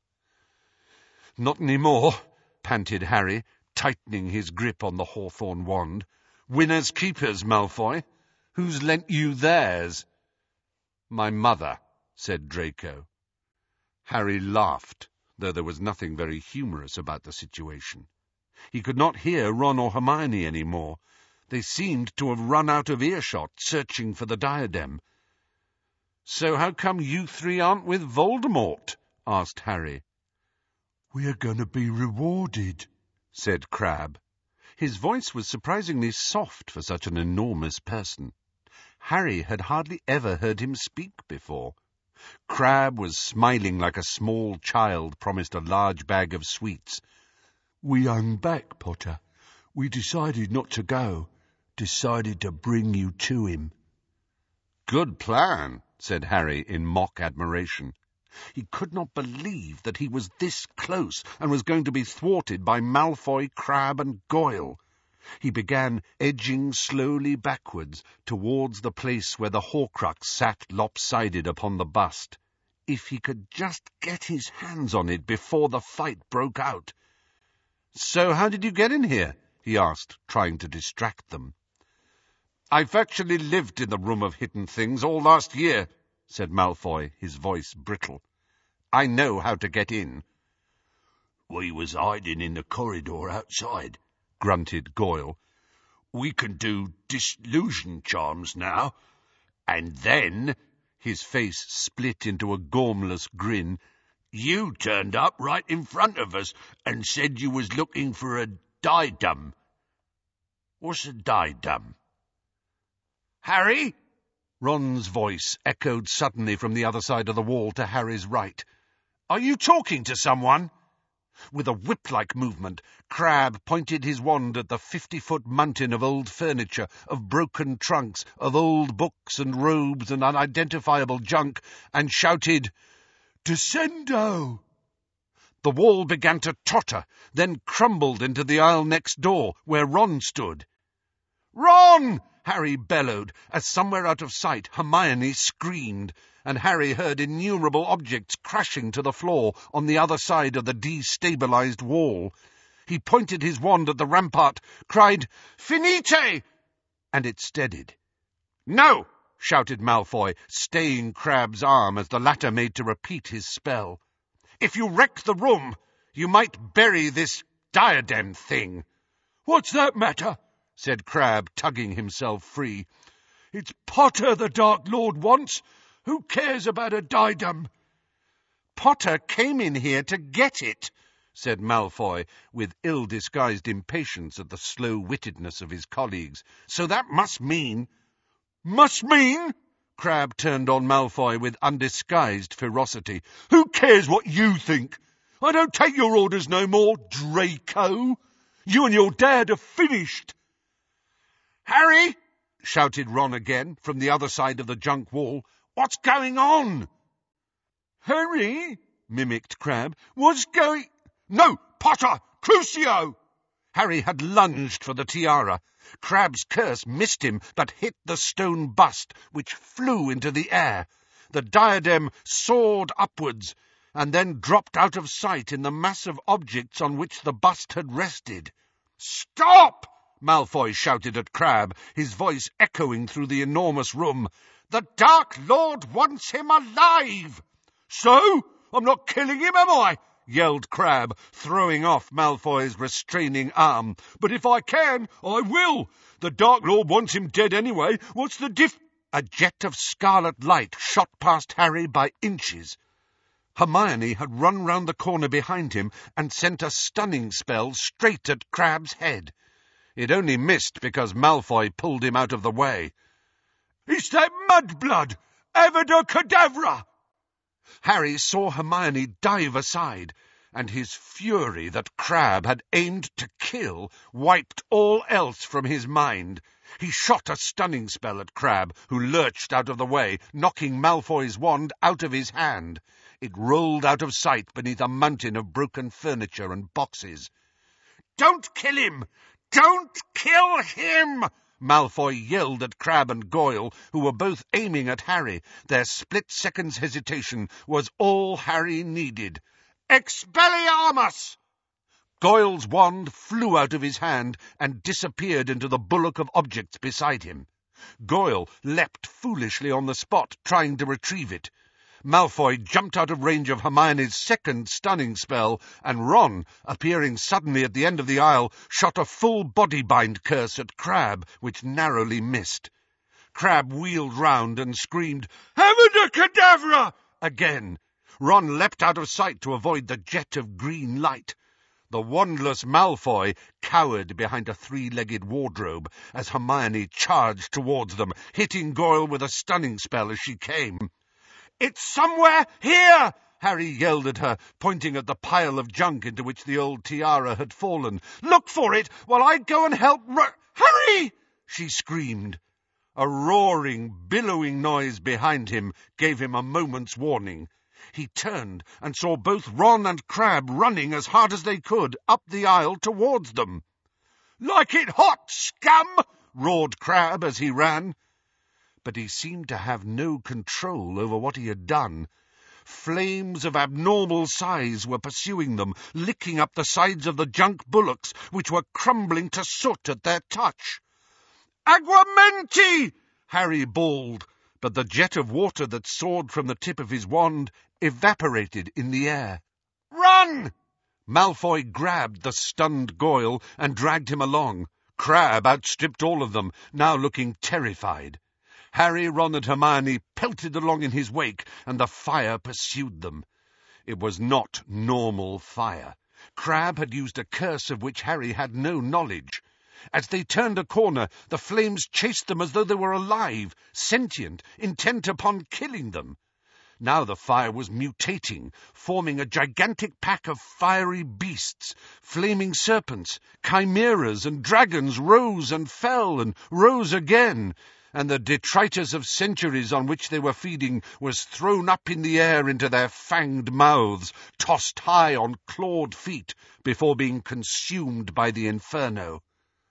"Not any more," panted Harry, tightening his grip on the hawthorn wand. "Winners keepers, Malfoy. Who's lent you theirs?" "My mother," said Draco. Harry laughed, though there was nothing very humorous about the situation. He could not hear Ron or Hermione any more. They seemed to have run out of earshot, searching for the diadem. "So how come you three aren't with Voldemort?" asked Harry. "We're going to be rewarded," said Crabbe. His voice was surprisingly soft for such an enormous person. Harry had hardly ever heard him speak before. Crabbe was smiling like a small child promised a large bag of sweets. "We hung back, Potter. We decided not to go. Decided to bring you to him." "Good plan," said Harry in mock admiration. He could not believe that he was this close and was going to be thwarted by Malfoy, Crabbe, and Goyle. He began edging slowly backwards towards the place where the Horcrux sat lopsided upon the bust. If he could just get his hands on it before the fight broke out. "So how did you get in here?" he asked, trying to distract them. "I've actually lived in the Room of Hidden Things all last year," said Malfoy, his voice brittle. "I know how to get in." "We was hiding in the corridor outside," grunted Goyle. "We can do disillusion charms now. And then," his face split into a gormless grin, "you turned up right in front of us and said you was looking for a diadem. What's a diadem?" "Harry?" Ron's voice echoed suddenly from the other side of the wall to Harry's right. "Are you talking to someone?" With a whip-like movement, Crabbe pointed his wand at the fifty-foot mountain of old furniture, of broken trunks, of old books and robes and unidentifiable junk, and shouted, "Descendo!" The wall began to totter, then crumbled into the aisle next door, where Ron stood. "Ron!" Harry bellowed, as somewhere out of sight Hermione screamed, and Harry heard innumerable objects crashing to the floor on the other side of the destabilized wall. He pointed his wand at the rampart, cried, "Finite!" and it steadied. "No!" shouted Malfoy, staying Crabbe's arm as the latter made to repeat his spell. "If you wreck the room, you might bury this diadem thing." "What's that matter?" said Crabbe, tugging himself free. "It's Potter the Dark Lord wants. Who cares about a diadem?" "Potter came in here to get it," said Malfoy, with ill-disguised impatience at the slow-wittedness of his colleagues. "So that must mean—" "Must mean?" Crabbe turned on Malfoy with undisguised ferocity. "Who cares what you think? I don't take your orders no more, Draco. You and your dad are finished." "Harry!" shouted Ron again from the other side of the junk wall. "What's going on?" "Harry," mimicked Crabbe, "what's going—" "No, Potter! Crucio!" Harry had lunged for the tiara. Crabbe's curse missed him, but hit the stone bust, which flew into the air. The diadem soared upwards, and then dropped out of sight in the mass of objects on which the bust had rested. "Stop!" Malfoy shouted at Crabbe, his voice echoing through the enormous room. "The Dark Lord wants him alive!" "So? I'm not killing him, am I?" yelled Crabbe, throwing off Malfoy's restraining arm. "But if I can, I will. The Dark Lord wants him dead anyway. What's the diff—" A jet of scarlet light shot past Harry by inches. Hermione had run round the corner behind him and sent a stunning spell straight at Crabbe's head. It only missed because Malfoy pulled him out of the way. "It's that mudblood! Avada Kedavra!" Harry saw Hermione dive aside, and his fury that Crabbe had aimed to kill wiped all else from his mind. He shot a stunning spell at Crabbe, who lurched out of the way, knocking Malfoy's wand out of his hand. It rolled out of sight beneath a mountain of broken furniture and boxes. "Don't kill him! Don't kill him!" Malfoy yelled at Crabbe and Goyle, who were both aiming at Harry. Their split second's hesitation was all Harry needed. "Expelliarmus!" Goyle's wand flew out of his hand and disappeared into the bullock of objects beside him. Goyle leapt foolishly on the spot, trying to retrieve it. Malfoy jumped out of range of Hermione's second stunning spell, and Ron, appearing suddenly at the end of the aisle, shot a full body-bind curse at Crabbe, which narrowly missed. Crabbe wheeled round and screamed, "Avada Kedavra!" again. Ron leapt out of sight to avoid the jet of green light. The wandless Malfoy cowered behind a three-legged wardrobe as Hermione charged towards them, hitting Goyle with a stunning spell as she came. "It's somewhere here!" Harry yelled at her, pointing at the pile of junk into which the old tiara had fallen. "Look for it while I go and help Ro- Harry!" she screamed. A roaring, billowing noise behind him gave him a moment's warning. He turned and saw both Ron and Crabbe running as hard as they could up the aisle towards them. "Like it hot, scum!" roared Crabbe as he ran. But he seemed to have no control over what he had done. Flames of abnormal size were pursuing them, licking up the sides of the junk bullocks, which were crumbling to soot at their touch. "Aguamenti!" Harry bawled, but the jet of water that soared from the tip of his wand evaporated in the air. "Run!" Malfoy grabbed the stunned Goyle and dragged him along. Crabbe outstripped all of them, now looking terrified. Harry, Ron and Hermione pelted along in his wake, and the fire pursued them. It was not normal fire. Crabbe had used a curse of which Harry had no knowledge. As they turned a corner, the flames chased them as though they were alive, sentient, intent upon killing them. Now the fire was mutating, forming a gigantic pack of fiery beasts. Flaming serpents, chimeras and dragons rose and fell and rose again, and the detritus of centuries on which they were feeding was thrown up in the air into their fanged mouths, tossed high on clawed feet, before being consumed by the inferno.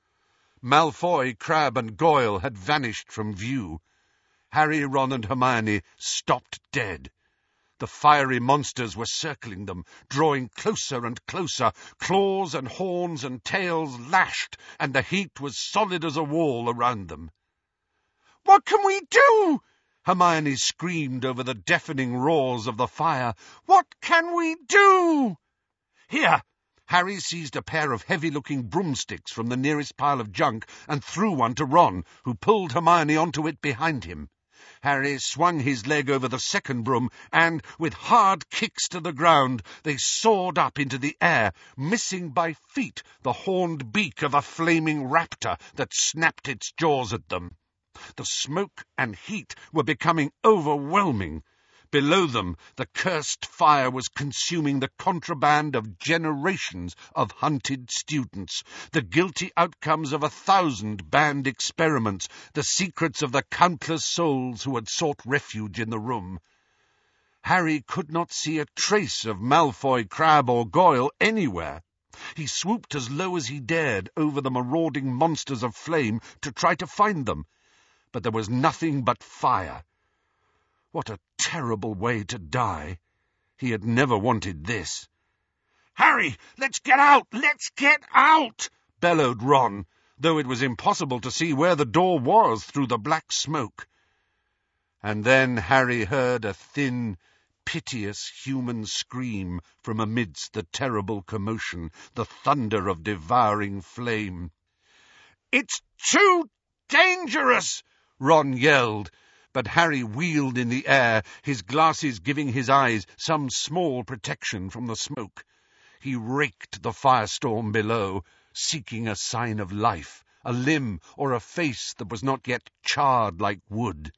Malfoy, Crabbe and Goyle had vanished from view. Harry, Ron and Hermione stopped dead. The fiery monsters were circling them, drawing closer and closer. Claws and horns and tails lashed, and the heat was solid as a wall around them. "What can we do?" Hermione screamed over the deafening roars of the fire. "What can we do?" "Here!" Harry seized a pair of heavy-looking broomsticks from the nearest pile of junk and threw one to Ron, who pulled Hermione onto it behind him. Harry swung his leg over the second broom, and, with hard kicks to the ground, they soared up into the air, missing by feet the horned beak of a flaming raptor that snapped its jaws at them. The smoke and heat were becoming overwhelming. Below them, the cursed fire was consuming the contraband of generations of hunted students, the guilty outcomes of a thousand banned experiments, the secrets of the countless souls who had sought refuge in the room. Harry could not see a trace of Malfoy, Crabbe or Goyle anywhere. He swooped as low as he dared over the marauding monsters of flame to try to find them, but there was nothing but fire. What a terrible way to die. He had never wanted this. "Harry, let's get out! Let's get out!" bellowed Ron, though it was impossible to see where the door was through the black smoke. And then Harry heard a thin, piteous human scream from amidst the terrible commotion, the thunder of devouring flame. "It's too dangerous!" Ron yelled. But Harry wheeled in the air, his glasses giving his eyes some small protection from the smoke. He raked the firestorm below, seeking a sign of life, a limb or a face that was not yet charred like wood.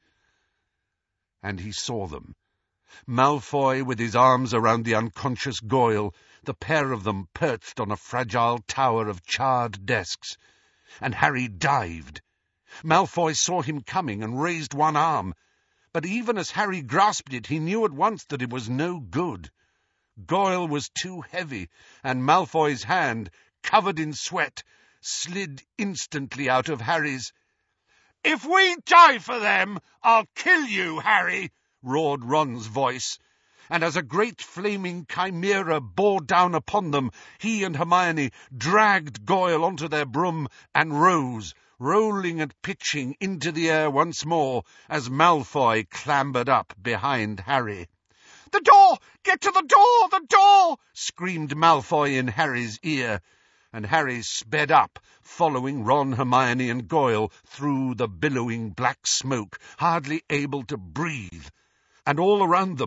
And he saw them. Malfoy with his arms around the unconscious Goyle, the pair of them perched on a fragile tower of charred desks. And Harry dived. Malfoy saw him coming and raised one arm, but even as Harry grasped it, he knew at once that it was no good. Goyle was too heavy, and Malfoy's hand, covered in sweat, slid instantly out of Harry's. "If we die for them, I'll kill you, Harry!" roared Ron's voice. And as a great flaming chimera bore down upon them, he and Hermione dragged Goyle onto their broom and rose, rolling and pitching into the air once more as Malfoy clambered up behind Harry. "The door! Get to the door! The door!" screamed Malfoy in Harry's ear, and Harry sped up, following Ron, Hermione and Goyle through the billowing black smoke, hardly able to breathe. And all around them,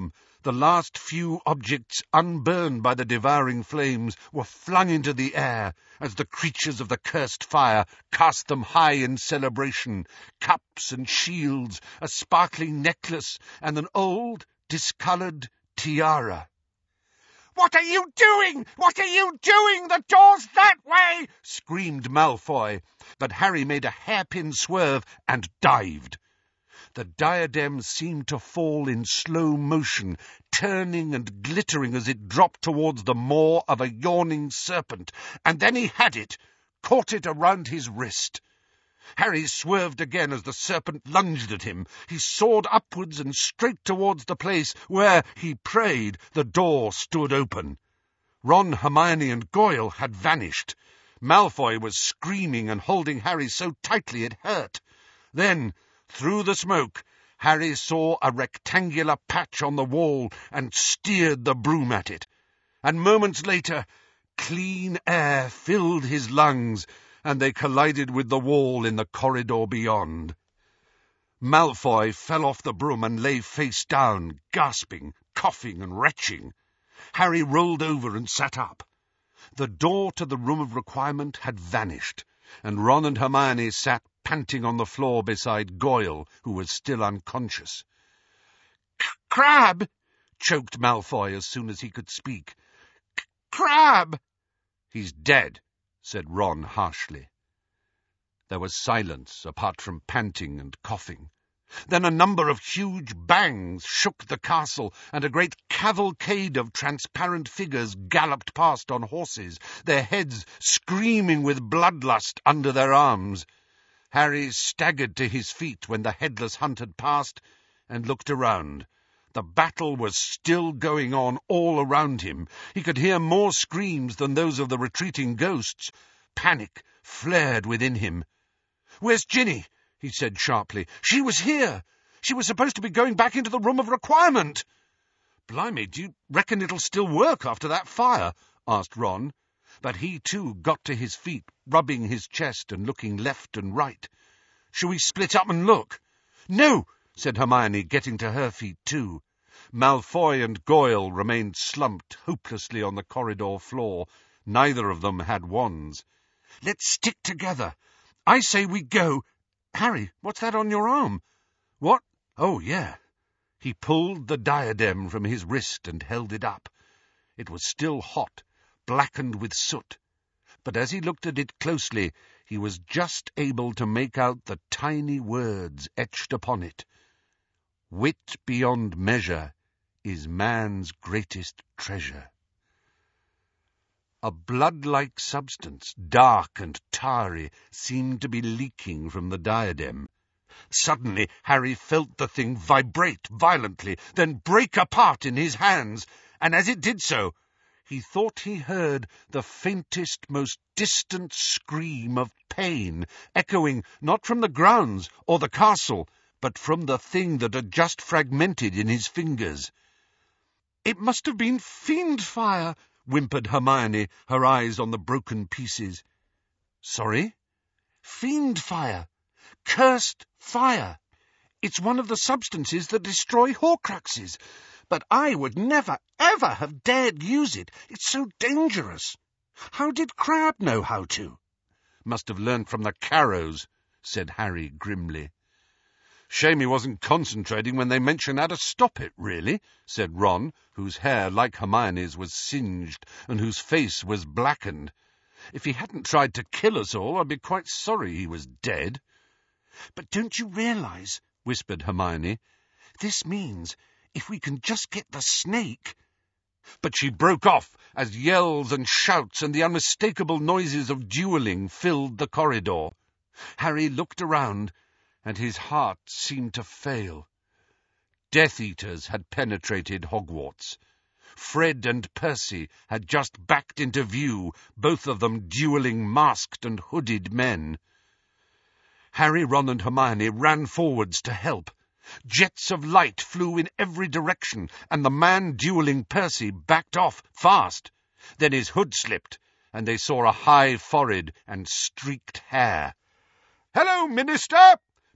The last few objects unburned by the devouring flames were flung into the air as the creatures of the cursed fire cast them high in celebration, cups and shields, a sparkling necklace, and an old, discoloured tiara. "What are you doing? What are you doing? The door's that way!" screamed Malfoy, but Harry made a hairpin swerve and dived. The diadem seemed to fall in slow motion, turning and glittering as it dropped towards the maw of a yawning serpent, and then he had it, caught it around his wrist. Harry swerved again as the serpent lunged at him. He soared upwards and straight towards the place where, he prayed, the door stood open. Ron, Hermione, and Goyle had vanished. Malfoy was screaming and holding Harry so tightly it hurt. Then, through the smoke, Harry saw a rectangular patch on the wall and steered the broom at it. And moments later, clean air filled his lungs, and they collided with the wall in the corridor beyond. Malfoy fell off the broom and lay face down, gasping, coughing and retching. Harry rolled over and sat up. The door to the room of requirement had vanished, and Ron and Hermione sat panting on the floor beside Goyle, who was still unconscious. "Crabbe!" choked Malfoy as soon as he could speak. "Crabbe!" "He's dead," said Ron harshly. There was silence, apart from panting and coughing. Then a number of huge bangs shook the castle, and a great cavalcade of transparent figures galloped past on horses, their heads screaming with bloodlust under their arms. Harry staggered to his feet when the headless hunt had passed, and looked around. The battle was still going on all around him. He could hear more screams than those of the retreating ghosts. Panic flared within him. "Where's Ginny?" he said sharply. "She was here. She was supposed to be going back into the room of requirement." "Blimey, do you reckon it'll still work after that fire?" asked Ron. But he too got to his feet, rubbing his chest and looking left and right. "Shall we split up and look?" "No," said Hermione, getting to her feet too. Malfoy and Goyle remained slumped hopelessly on the corridor floor. Neither of them had wands. "Let's stick together. I say we go. Harry, what's that on your arm?" "What? Oh, yeah." He pulled the diadem from his wrist and held it up. It was still hot, blackened with soot, but as he looked at it closely, he was just able to make out the tiny words etched upon it. "Wit beyond measure is man's greatest treasure." A blood-like substance, dark and tarry, seemed to be leaking from the diadem. Suddenly Harry felt the thing vibrate violently, then break apart in his hands, and as it did so, he thought he heard the faintest, most distant scream of pain, echoing not from the grounds or the castle, but from the thing that had just fragmented in his fingers. "It must have been fiend fire," whimpered Hermione, her eyes on the broken pieces. "Sorry?" "Fiend fire. Cursed fire. It's one of the substances that destroy Horcruxes. But I would never, ever have dared use it. It's so dangerous. How did Crabbe know how to?" "Must have learned from the Carrows," said Harry grimly. "Shame he wasn't concentrating when they mentioned how to stop it, really," said Ron, whose hair, like Hermione's, was singed, and whose face was blackened. "If he hadn't tried to kill us all, I'd be quite sorry he was dead." "But don't you realize," whispered Hermione, "this means if we can just get the snake—" But she broke off as yells and shouts and the unmistakable noises of duelling filled the corridor. Harry looked around, and his heart seemed to fail. Death Eaters had penetrated Hogwarts. Fred and Percy had just backed into view, both of them duelling masked and hooded men. Harry, Ron and Hermione ran forwards to help. Jets of light flew in every direction, and the man duelling Percy backed off fast. Then his hood slipped, and they saw a high forehead and streaked hair. "Hello, Minister!"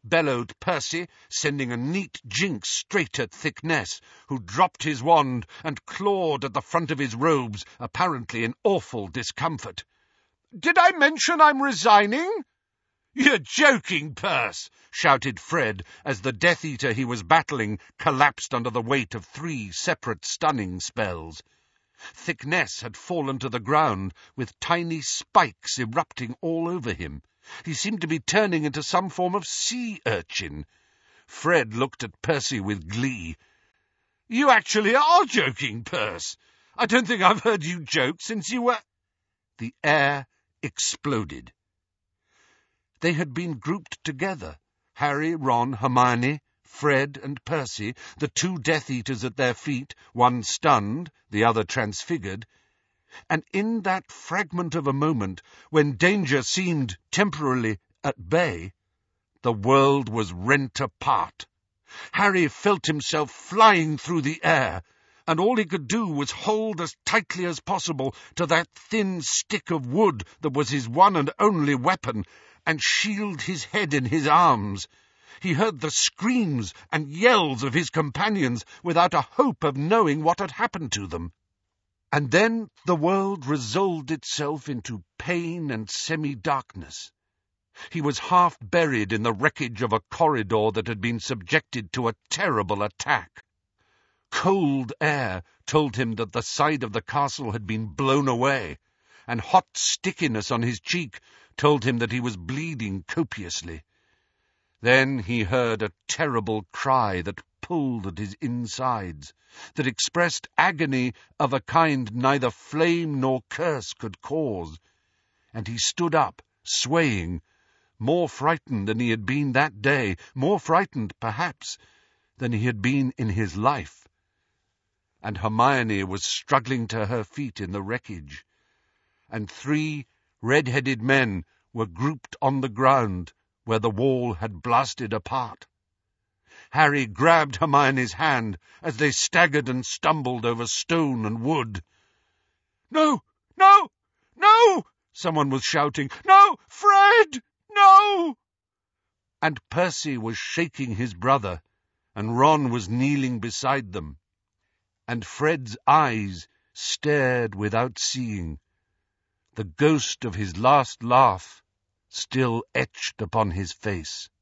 bellowed Percy, sending a neat jinx straight at Thicknesse, who dropped his wand and clawed at the front of his robes, apparently in awful discomfort. "Did I mention I'm resigning?" "You're joking, Perce!" shouted Fred, as the Death Eater he was battling collapsed under the weight of three separate stunning spells. Thicknesse had fallen to the ground, with tiny spikes erupting all over him. He seemed to be turning into some form of sea urchin. Fred looked at Percy with glee. "You actually are joking, Perce! I don't think I've heard you joke since you were—" The air exploded. They had been grouped together, Harry, Ron, Hermione, Fred and Percy, the two Death Eaters at their feet, one stunned, the other transfigured, and in that fragment of a moment, when danger seemed temporarily at bay, the world was rent apart. Harry felt himself flying through the air, and all he could do was hold as tightly as possible to that thin stick of wood that was his one and only weapon, and shield his head in his arms. He heard the screams and yells of his companions without a hope of knowing what had happened to them. And then the world resolved itself into pain and semi-darkness. He was half buried in the wreckage of a corridor that had been subjected to a terrible attack. Cold air told him that the side of the castle had been blown away, and hot stickiness on his cheek told him that he was bleeding copiously. Then he heard a terrible cry that pulled at his insides, that expressed agony of a kind neither flame nor curse could cause, and he stood up, swaying, more frightened than he had been that day, more frightened, perhaps, than he had been in his life. And Hermione was struggling to her feet in the wreckage, and three red-headed men were grouped on the ground where the wall had blasted apart. Harry grabbed Hermione's hand as they staggered and stumbled over stone and wood. "No! No! No!" someone was shouting. "No! Fred! No!" And Percy was shaking his brother, and Ron was kneeling beside them, and Fred's eyes stared without seeing, the ghost of his last laugh still etched upon his face.